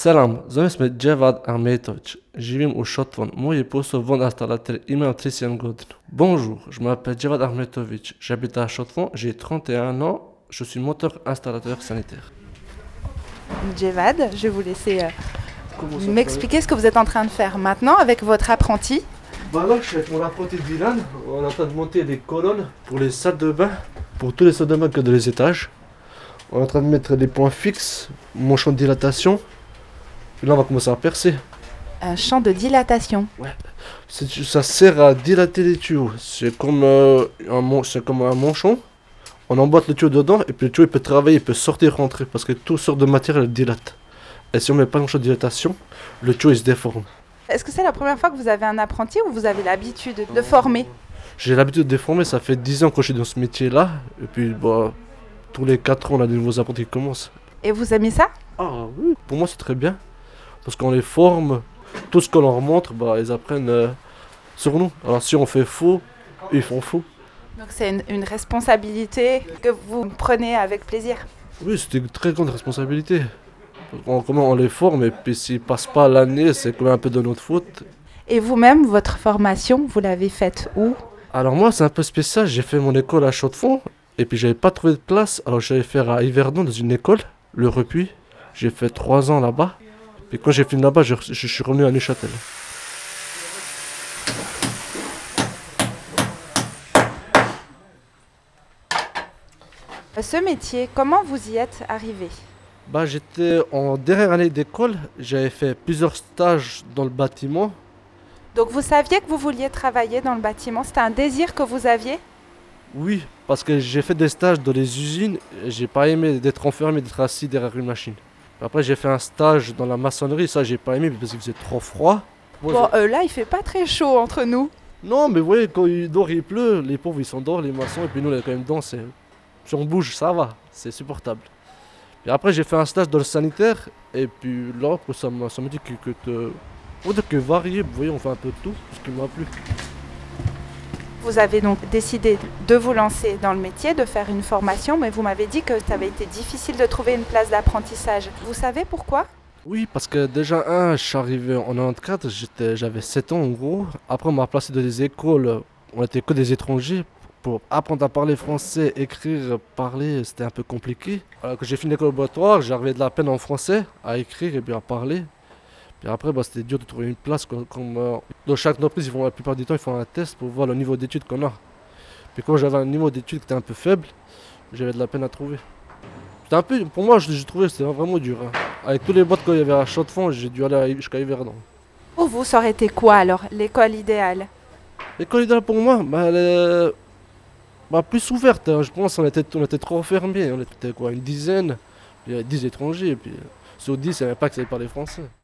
Selam, zovem se Dževad Ahmetović. Živim u Šotvon. Moj je posao von installateur, imam 31 godinu. Bonjour, je m'appelle Dževad Ahmetović. J'habite à Šotvon, j'ai 31 ans, je suis moteur installateur sanitaire. Dževad, je vais vous laisser Comment ça m'expliquer ce que vous êtes en train de faire maintenant avec votre apprenti. Bah là, je suis avec mon apprenti Dylan. On est en train de monter des colonnes pour les salles de bain, pour tous les salles de bain que dans les étages. On est en train de mettre des points fixes, mon champ de dilatation. Puis là, on va commencer à percer. Un champ de dilatation. Ça sert à dilater les tuyaux. C'est comme un manchon. On emboîte le tuyau dedans et puis le tuyau il peut travailler, il peut sortir, rentrer parce que toute sorte de matière elle dilate. Et si on met pas un champ de dilatation, le tuyau il se déforme. Est-ce que c'est la première fois que vous avez un apprenti ou vous avez l'habitude de former? J'ai l'habitude de former, ça fait 10 ans que je suis dans ce métier-là. Et puis bah, tous les 4 ans on a des nouveaux apprentis qui commencent. Et vous aimez ça? Ah oui, pour moi c'est très bien. Parce qu'on les forme, tout ce qu'on leur montre, bah, ils apprennent sur nous. Alors si on fait faux, ils font faux. Donc c'est une responsabilité que vous prenez avec plaisir. Oui, c'était une très grande responsabilité. Comment on les forme et puis s'ils passent pas l'année, c'est quand même un peu de notre faute. Et vous-même, votre formation, vous l'avez faite où? Alors moi c'est un peu spécial, j'ai fait mon école à Chaux-de-Fonds et puis j'avais pas trouvé de place. Alors j'allais faire à Yverdon dans une école, le Repuy. J'ai fait 3 ans là-bas. Et quand j'ai fini là-bas, je suis revenu à Neuchâtel. Ce métier, comment vous y êtes arrivé? Bah, j'étais en dernière année d'école, j'avais fait plusieurs stages dans le bâtiment. Donc vous saviez que vous vouliez travailler dans le bâtiment, c'était un désir que vous aviez? Oui, parce que j'ai fait des stages dans les usines, et j'ai pas aimé d'être enfermé, d'être assis derrière une machine. Après j'ai fait un stage dans la maçonnerie, ça j'ai pas aimé parce qu'il faisait trop froid. Bon, là il fait pas très chaud entre nous. Non mais vous voyez, quand il dort il pleut, les pauvres ils s'endorment, les maçons, et puis nous on est quand même dedans, si on bouge ça va, c'est supportable. Et après j'ai fait un stage dans le sanitaire, et puis là ça me dit on dit que varié, vous voyez on fait un peu de tout, ce qui m'a plu. Vous avez donc décidé de vous lancer dans le métier, de faire une formation, mais vous m'avez dit que ça avait été difficile de trouver une place d'apprentissage. Vous savez pourquoi? Oui, parce que déjà, je suis arrivé en 94, j'avais 7 ans en gros. Après, on m'a placé dans des écoles, on était que des étrangers. Pour apprendre à parler français, écrire, parler, c'était un peu compliqué. Alors que j'ai fini l'école obligatoire, j'arrivais de la peine en français, à écrire et puis à parler. Puis après, bah, c'était dur de trouver une place. Dans chaque entreprise, la plupart du temps, ils font un test pour voir le niveau d'études qu'on a. Puis quand j'avais un niveau d'études qui était un peu faible, j'avais de la peine à trouver. C'était un peu, pour moi, j'ai trouvé que c'était vraiment dur. Hein. Avec tous les boîtes qu'il y avait à Chaux-de-Fonds, j'ai dû aller jusqu'à Yverdon. Pour vous, ça aurait été quoi alors, l'école idéale? L'école idéale pour moi, bah, elle est plus ouverte. Hein. Je pense qu'on était trop enfermés. On était quoi, une dizaine, il y avait 10 étrangers. Et puis sur 10, il n'y avait pas que ça parlait français.